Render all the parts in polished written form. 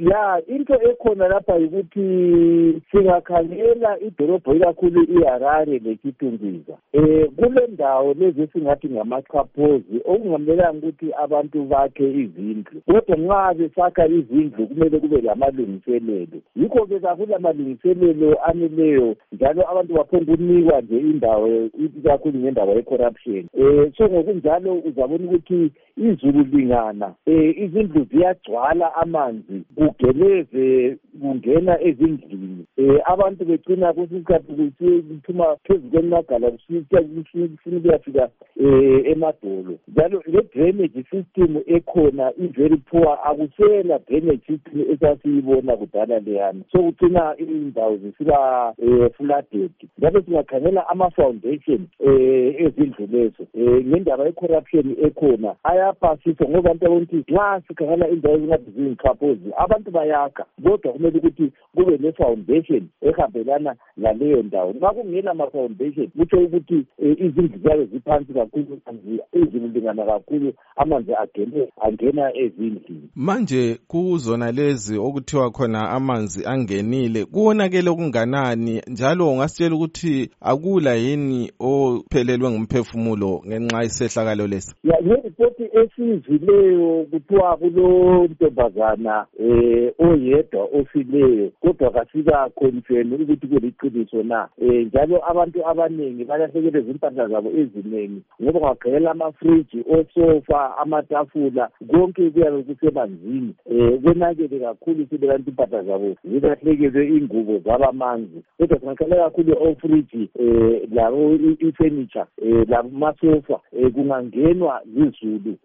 Ya, into ekhona lapha ukuthi singakhangela idolobho ikakhulu iHarare leKitungwiza. Kule ndawo lezi singathi ngamachaphozi okungamelanga ukuthi abantu bakhe izindlu. Kodwa nxa besakha izindlu kumele kube lamalungiselelo. Yikho-ke kakula malungiselelo aneleyo njalo abantu baphonga ukunikwa nje indawo ikakhulu ngendaba ye-corruption. So ngokunjalo uzabona ukuthi izulu lingana, izindlu ziyagcwala amanzi, kugeleze kungena ezindlini. Abantu begcina kusikhathi kuphuma phezu kwenagala kufuna kuyafika emadolo. Njalo le drainage system ekhona i-very poor, akusela drainage system esasiyibona kudala leyana. So kugcina indawo zisiba flooded. Njalo singakhangela ama-foundation ezindlu lezo. Ngendaba ye-corruption ekhona ayapasiswa ngoba abantu ukuthi nxa sikhangela indawo ezingathi ziyingxaphozi abantu bayakha, kodwa kumele ukuthi kube ne-foundation ehambelana laleyo ndawo. Nxa kungela ma-foundation kutsho ukuthi izindlu ziyabe ziphansi kakhulu, izulu lingana kakhulu, amanzi angena ezindlini. Manje kuzona lezi okuthiwa khona amanzi angenile kuwonakele okunganani, njalo ungasitshela ukuthi akula yini ophelelwe ngumphefumulo ngenxa yesehlakalo lesi? Ngeripoti esizwileyo kuthiwa kulontombazana oyedwa ofileyo, kodwa kasika confirm ukuthi kuliqiniso na. Njalo abantu abaningi balahlekelwe izimpahla zabo eziningi ngoba kwagcwele amafriji, osofa, amatafula, konke kuyabe kusemanzini. Konakele kakhulu sibekanti impahla zabo zilahlekelwe, ingubo zabamanzi. Kodwa singakhangela kakhulu ofriji labo ifurniture lamasofa kungangenwa zizulu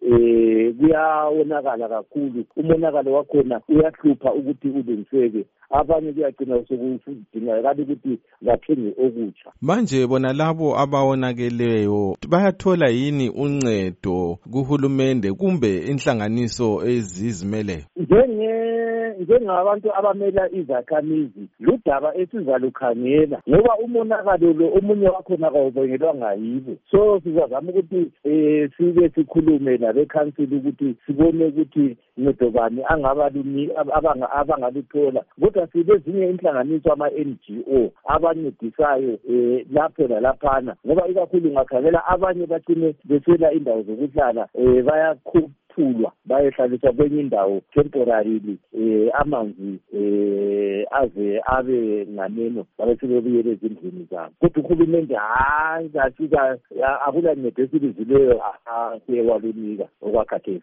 kuyawonakala kakhulu. Umonakalo wakhona uyahlupha ukuthi ulungiseke. Abanye kuyagcina sekudingakala ukuthi bathenge okutsha. Manje bona labo abawonakeleyo bayathola yini uncedo kuhulumende kumbe inhlanganiso ezizimeleyo? Njengabantu abamela izakhamizi, ludaba esizalukhangela ngoba umonakalo lo omunye wakhona kawubangelwanga yibo. So sizazama ukuthi sibe sikhulume labekhansili ukuthi sibone ukuthi ncedo bani abangaluthola. Kodwa silezinye inhlanganiso ama-NGO abancedisayo lapho lalaphana, ngoba ikakhulu ungakhangela abanye bacine beswela indawo zokuhlala, bayakhuphulwa bayehlaliswa kwenye indawo temporarily, amanzi aze abe nganeno babe sebebuyela ezindlini zabo. Kodwa uhulumende akula ncedo esilizileyo asewalunika okwakhathesi.